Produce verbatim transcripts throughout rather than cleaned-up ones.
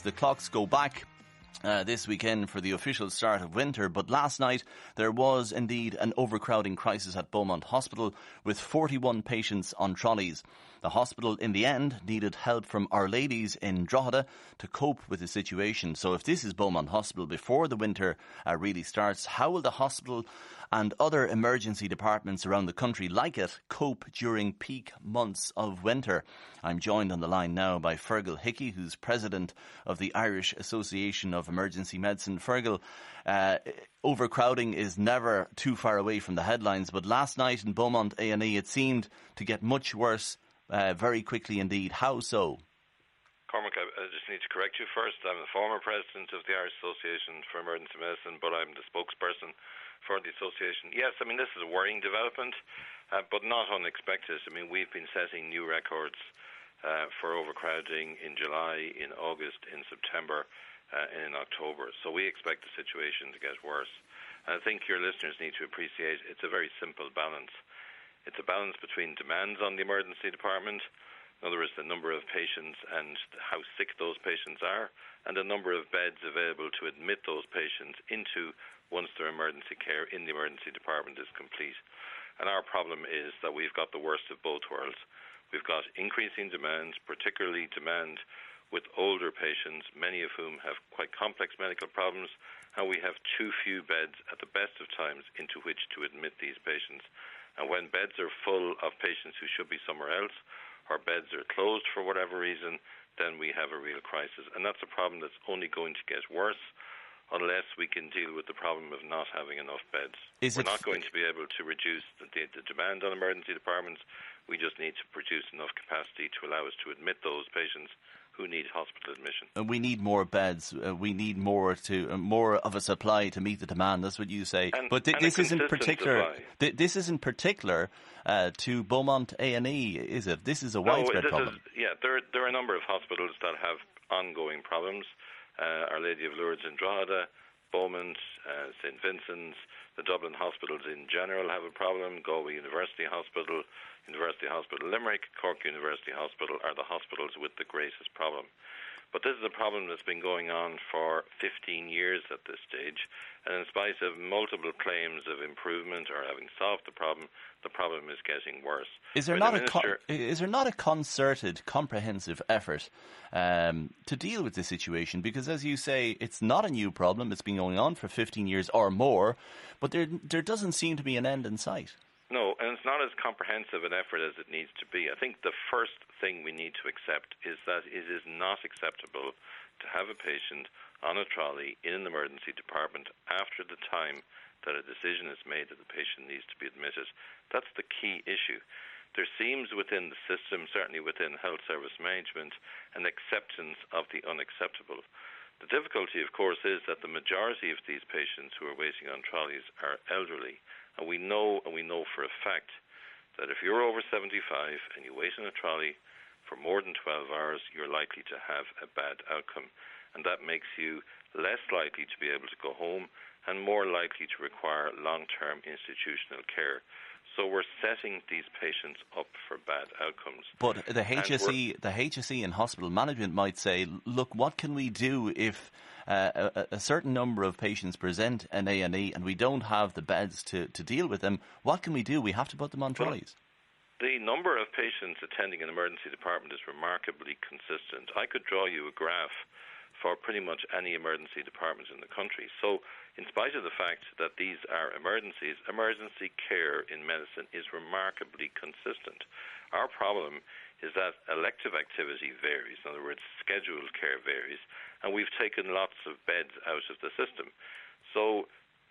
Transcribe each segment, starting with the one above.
The clocks go back uh, this weekend for the official start of winter, but last night there was indeed an overcrowding crisis at Beaumont Hospital with forty-one patients on trolleys. The hospital, in the end, needed help from Our Ladies in Drogheda to cope with the situation. So if this is Beaumont Hospital before the winter uh, really starts, how will the hospital and other emergency departments around the country like it cope during peak months of winter? I'm joined on the line now by Fergal Hickey, who's president of the Irish Association of Emergency Medicine. Fergal, uh, overcrowding is never too far away from the headlines, but last night in Beaumont A and E it seemed to get much worse uh, very quickly indeed. How so? Cormac, I, I just need to correct you first. I'm the former president of the Irish Association for Emergency Medicine, but I'm the spokesperson for the association. Yes, I mean, this is a worrying development, uh, but not unexpected. I mean, we've been setting new records uh, for overcrowding in July, in August, in September, uh, and in October. So we expect the situation to get worse. And I think your listeners need to appreciate it's a very simple balance. It's a balance between demands on the emergency department, in other words, the number of patients and how sick those patients are, and the number of beds available to admit those patients into once their emergency care in the emergency department is complete. And our problem is that we've got the worst of both worlds. We've got increasing demand, particularly demand with older patients, many of whom have quite complex medical problems, and we have too few beds at the best of times into which to admit these patients. And when beds are full of patients who should be somewhere else, or beds are closed for whatever reason, then we have a real crisis. And that's a problem that's only going to get worse unless we can deal with the problem of not having enough beds. Is We're it not going to be able to reduce the, the, the demand on emergency departments. We just need to produce enough capacity to allow us to admit those patients who need hospital admission. Uh, we need more beds. Uh, we need more to uh, more of a supply to meet the demand. That's what you say. And, but th- and this isn't particular. Th- this isn't particular uh, to Beaumont A and E, is it? This is a widespread no, problem. Is, yeah, there there are a number of hospitals that have ongoing problems. Uh, Our Lady of Lourdes in Drogheda, Beaumont, uh, Saint Vincent's, the Dublin hospitals in general have a problem. Galway University Hospital, University Hospital Limerick, Cork University Hospital are the hospitals with the greatest problem. But this is a problem that's been going on for fifteen years at this stage, and in spite of multiple claims of improvement or having solved the problem, the problem is getting worse. Is there, not, a con- is there not a concerted, comprehensive effort um, to deal with this situation? Because, as you say, it's not a new problem. It's been going on for fifteen years or more, but there there doesn't seem to be an end in sight. No, and it's not as comprehensive an effort as it needs to be. I think the first thing we need to accept is that it is not acceptable to have a patient on a trolley in an emergency department after the time that a decision is made that the patient needs to be admitted. That's the key issue. There seems within the system, certainly within health service management, an acceptance of the unacceptable. The difficulty, of course, is that the majority of these patients who are waiting on trolleys are elderly. And we know, and we know for a fact, that if you're over seventy-five and you wait in a trolley for more than twelve hours, you're likely to have a bad outcome. And that makes you less likely to be able to go home and more likely to require long-term institutional care. So we're setting these patients up for bad outcomes. But the H S E, the H S E and hospital management might say, look, what can we do if uh, a, a certain number of patients present an A and E and we don't have the beds to, to deal with them? What can we do? We have to put them on trolleys. Well, the number of patients attending an emergency department is remarkably consistent. I could draw you a graph for pretty much any emergency department in the country. So in spite of the fact that these are emergencies, emergency care in medicine is remarkably consistent. Our problem is that elective activity varies. In other words, scheduled care varies, and we've taken lots of beds out of the system. So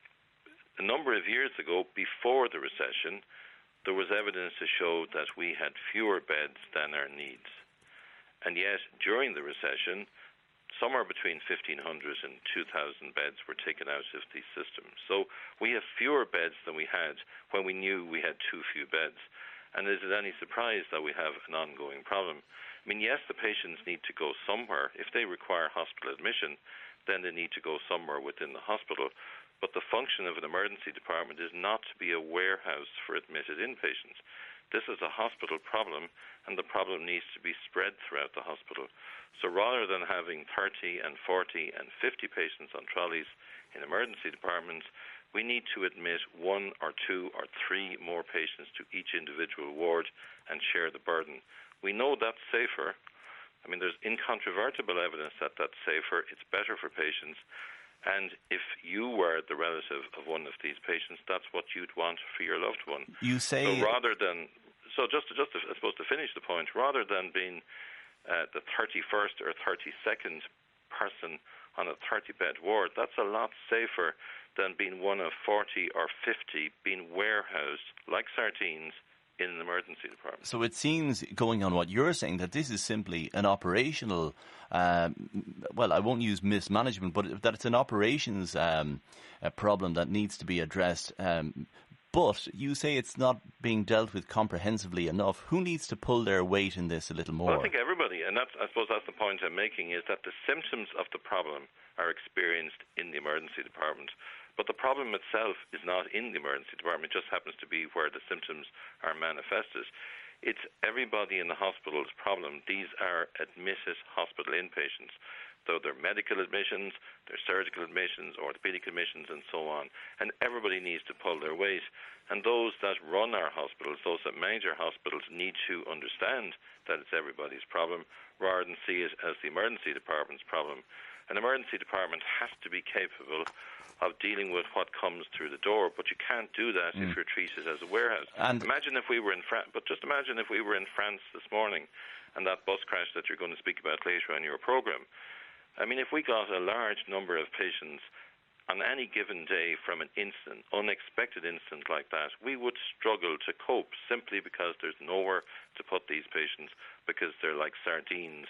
a number of years ago, before the recession, there was evidence to show that we had fewer beds than our needs. And yet, during the recession, somewhere between fifteen hundred and two thousand beds were taken out of the system. So we have fewer beds than we had when we knew we had too few beds. And is it any surprise that we have an ongoing problem? I mean, yes, the patients need to go somewhere. If they require hospital admission, then they need to go somewhere within the hospital. But the function of an emergency department is not to be a warehouse for admitted inpatients. This is a hospital problem, and the problem needs to be spread throughout the hospital. So rather than having thirty and forty and fifty patients on trolleys in emergency departments, we need to admit one or two or three more patients to each individual ward and share the burden. We know that's safer. I mean, there's incontrovertible evidence that that's safer. It's better for patients. And if you were the relative of one of these patients, that's what you'd want for your loved one. You say... So rather than... So just to, just to, I suppose to finish the point, rather than being uh, the thirty-first or thirty-second person on a thirty-bed ward, that's a lot safer than being one of forty or fifty being warehoused like sardines in an emergency department. So it seems, going on what you're saying, that this is simply an operational, um, well, I won't use mismanagement, but that it's an operations um, a problem that needs to be addressed. Um, but you say it's not being dealt with comprehensively enough. Who needs to pull their weight in this a little more? Well, I think everybody, and that's, I suppose that's the point I'm making, is that the symptoms of the problem are experienced in the emergency department. But the problem itself is not in the emergency department. It just happens to be where the symptoms are manifested. It's everybody in the hospital's problem. These are admitted hospital inpatients. So they're medical admissions, they're surgical admissions, orthopedic admissions, and so on. And everybody needs to pull their weight. And those that run our hospitals, those that manage our hospitals, need to understand that it's everybody's problem rather than see it as the emergency department's problem. An emergency department has to be capable of dealing with what comes through the door, but you can't do that mm. if you're treated as a warehouse. And imagine if we were in France, but just imagine if we were in France this morning, and that bus crash that you're going to speak about later on your program. I mean, if we got a large number of patients on any given day from an instant, unexpected incident like that, we would struggle to cope simply because there's nowhere to put these patients, because they're like sardines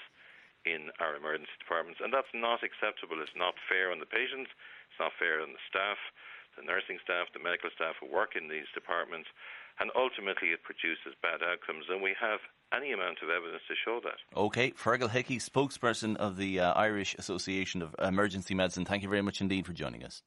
in our emergency departments. And that's not acceptable. It's not fair on the patients. It's not fair on the staff, the nursing staff, the medical staff who work in these departments. And ultimately it produces bad outcomes. And we have any amount of evidence to show that. OK. Fergal Hickey, spokesperson of the uh, Irish Association of Emergency Medicine, thank you very much indeed for joining us.